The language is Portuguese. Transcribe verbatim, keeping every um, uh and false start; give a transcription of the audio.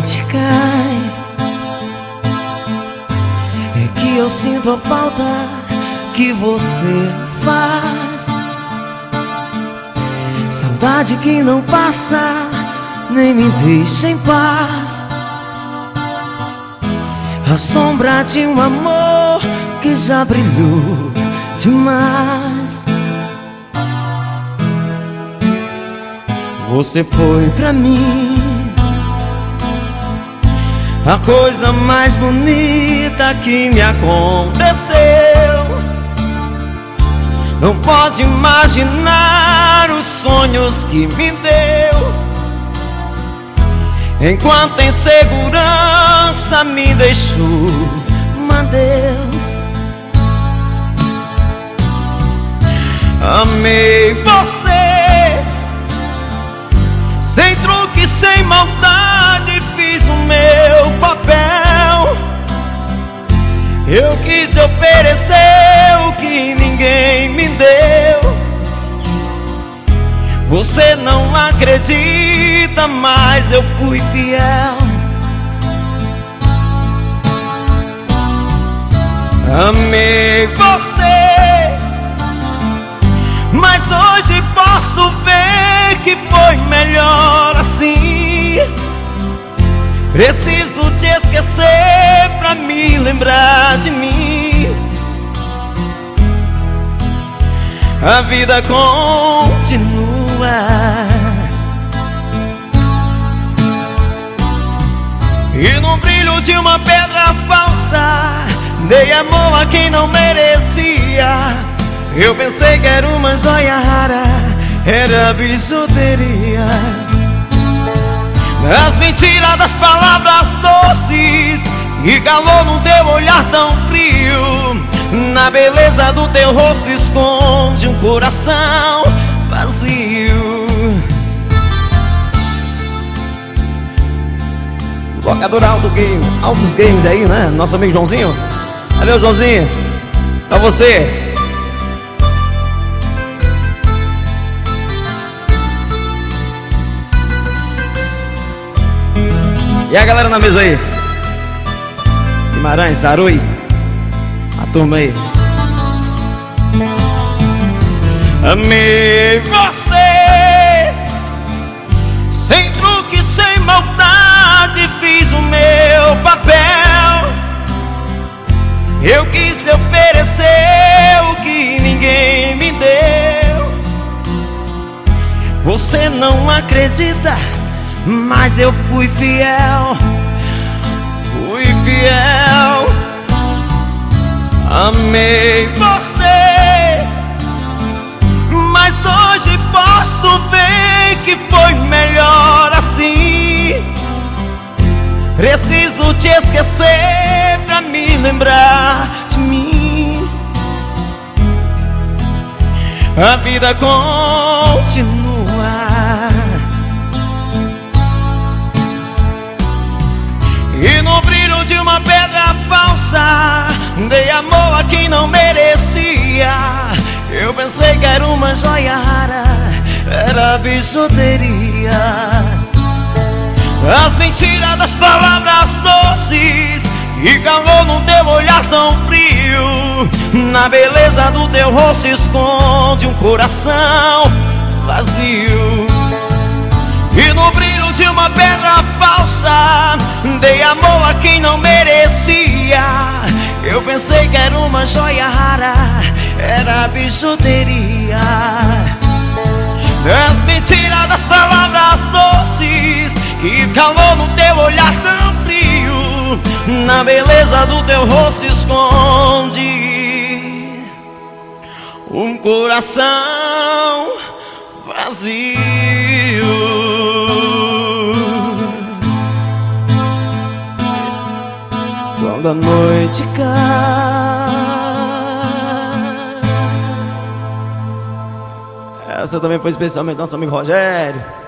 noite cai, é que eu sinto a falta que você faz. Saudade que não passa, nem me deixa em paz. A sombra de um amor que já brilhou demais. Você foi pra mim a coisa mais bonita que me aconteceu. Não pode imaginar os sonhos que me deu, enquanto em segurança me deixou. Mas Deus, amei você, sem truque, sem maldade, fiz o meu papel. Eu quis te oferecer o que ninguém me deu. Você não acredita, mas eu fui fiel. Amei você, mas hoje posso ver que foi melhor assim. Preciso te esquecer pra me lembrar de mim. A vida continua, e no brilho de uma pedra falsa dei amor a quem não merecia. Eu pensei que era uma joia rara, era bijuteria. As mentiras das palavras doces e calor no teu olhar tão frio. Na beleza do teu rosto esconde um coração vazio. Locador Alto Game, Altos Games aí, né? Nosso amigo Joãozinho. Valeu, Joãozinho. Pra você. E a galera na mesa aí? Guimarães, Zarui, a turma aí. Amei você, sem truque, sem maldade, fiz o meu papel. Eu quis te oferecer o que ninguém me deu. Você não acredita, mas eu fui fiel, fui fiel. Amei você, mas hoje posso ver que foi melhor assim. Preciso te esquecer pra me lembrar de mim. A vida continua, e no brilho de uma pedra falsa dei amor a quem não merecia. Eu pensei que era uma joia rara, era bijuteria. As mentiras das palavras doces e calor no teu olhar tão frio. Na beleza do teu rosto esconde um coração vazio. E no brilho de uma pedra falsa dei amor a quem não merecia. Eu pensei que era uma joia rara, era bijuteria. As mentiras das palavras doces e calor no teu olhar tão frio. Na beleza do teu rosto esconde um coração vazio. Quando a noite cai. Essa também foi especialmente nosso amigo Rogério.